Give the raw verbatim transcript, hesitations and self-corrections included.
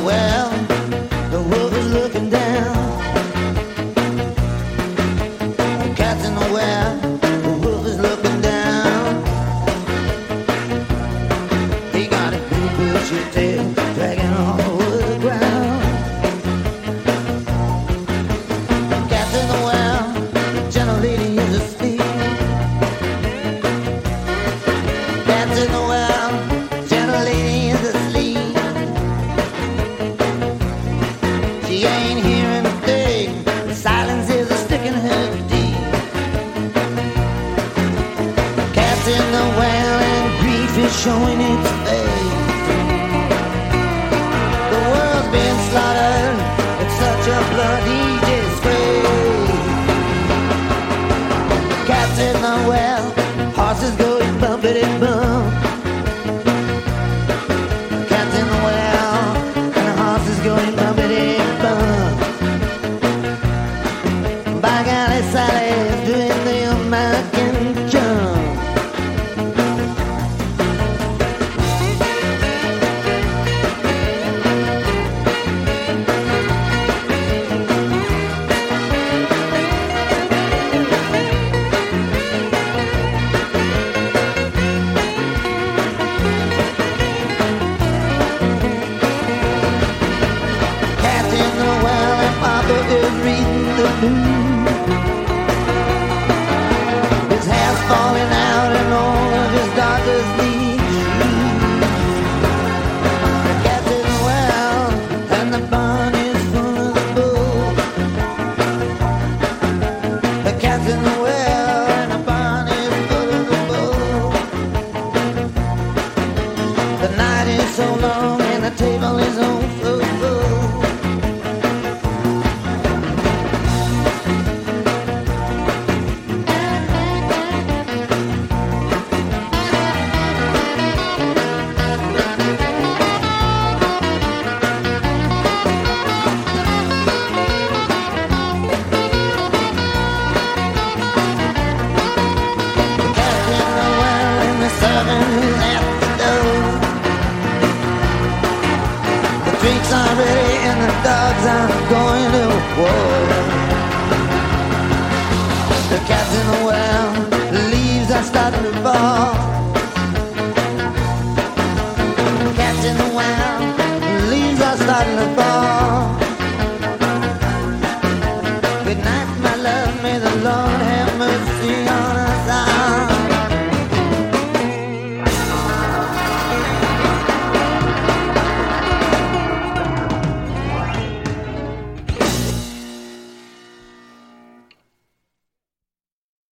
well, the wolf is looking down. The cat's in the well, the wolf is looking down. He got a big bushy tail dragging all over the ground. The cat's in the well, the gentle lady is asleep. Cat's in the well, gentle lady is asleep. She ain't hearing a thing, the silence is a stick in her deep. Cat's in the well and grief is showing its face. The world's been slaughtered, it's such a bloody disgrace. Cat's in the well, horses going bumpity bump. Cat's in the well, and the horses going bumpity bump. By golly, Sally's doing the American jump. Cat's in the well and Papa is reading the news. His hair's falling out and all of his daughter's leaves. The cat's in the well and the barn is full of the bull. The cat's in the well and the barn is full of the bull. The night is so long and the table is on so full. Cat's in the well and the servant who's at the door. The drinks are ready and the dogs are going to war. The cat's in the well, the leaves are starting to fall. The cat's in the well, the leaves are starting to fall. Good night, my love, may the Lord